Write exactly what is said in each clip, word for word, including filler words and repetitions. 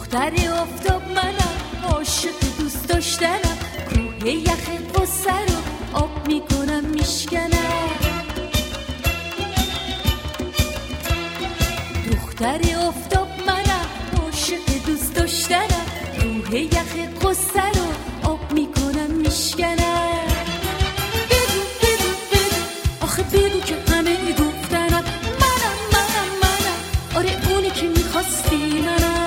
دختر آفتاب منم، عاشق دوست داشتنم، کوه یخ قصه رو آب میکنم میشکنم. دختر آفتاب منم، عاشق دوست داشتنم، کوه یخ قصه رو آب میکنم میشکنم. بگو بگو بگو آخه بگو که همه گفتنم منم منم منم، آره اونی که میخواستی منم.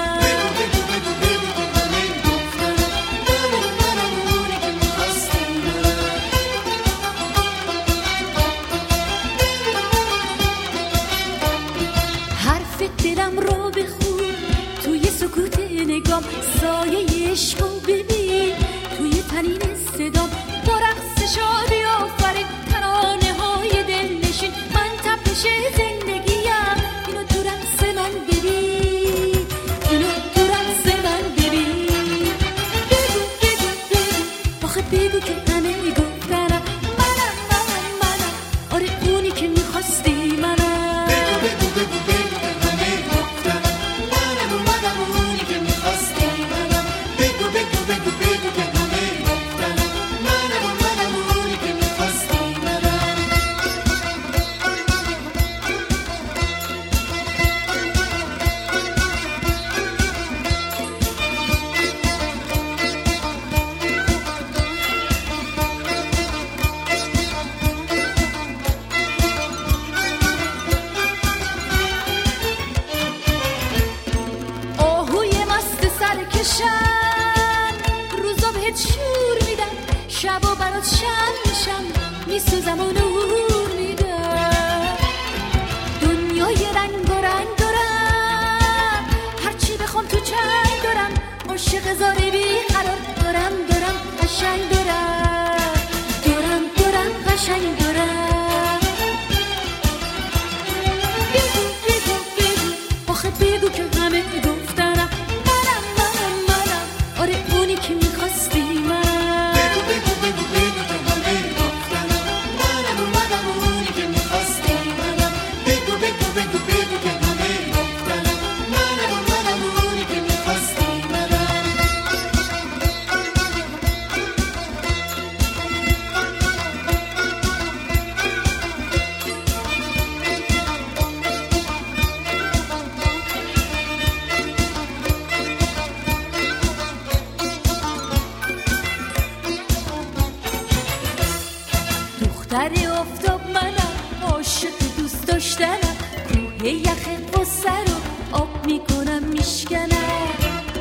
دلم رو بخون توی سکوت نگام، سایه عشقو ببین توی تنین صدام. با رقص شادی آفرین ترانه های دلنشین، من تپش زندگیم، اینو تو رقص من ببین، اینو تو رقص من ببین. بگو بگو بگو آخه بگو که همه گفتنم منم منم منم، آره اونی که میخواستی منم. بگو بگو بگو بگو روزا بهت شور میدم، شبا برات شم میشم، میسوزم و نور میدم. دنیای رنگ و رنگ دارم، هرچی بخوام تو چنگ دارم، عاشق زاری بیقرار دارم دارم قشنگ دارم دارم دارم قشنگ دارم. بگو بگو بگو آخه بگو که همه گفتنم منم منم منم، آره اونی که میخواستی منم. بگو بگو بگو بگو که همه گفتنم منم منم اونی که میخواستی منم. بگو بگو بگو بگو که همه گفتنم منم منم اونی که میخواستی منم. دختر آفتاب منم، عاشق دوست داشتنم، کوه یخ قصه رو آب میکنم میشکنم.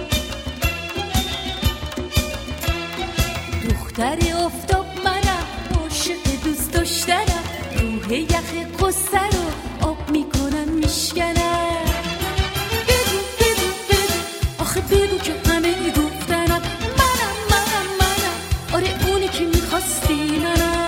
دختر آفتاب منم، عاشق دوست داشتنم، کوه یخ قصه رو آب میکنم میشکنم. بگو بگو بگو آخه بگو که همه گفتنم منم منم منم، آره اونی که میخواستی منم.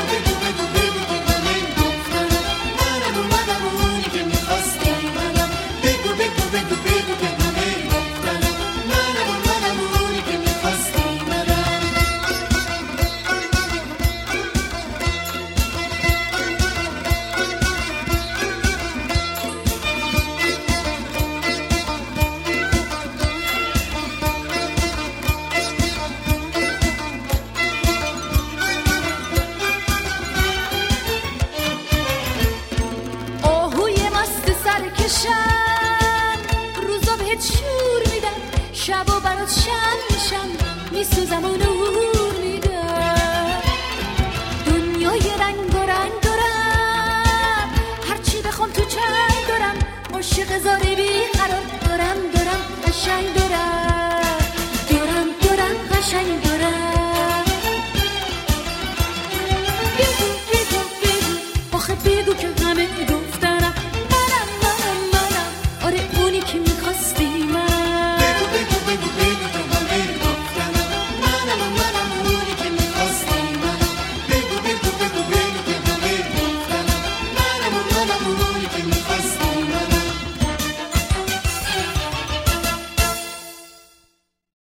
روزا بهت شور میدم، شبا برات شم میشم، میسوزم و نور میدم. دنیای رنگ و رنگ دارم، هرچی بخوام تو چنگ دارم، عاشق زاری بیقرار دارم دارم قشنگ دارم دارم دارم قشنگ دارم. بگو بگو بگو آخه بگو که همه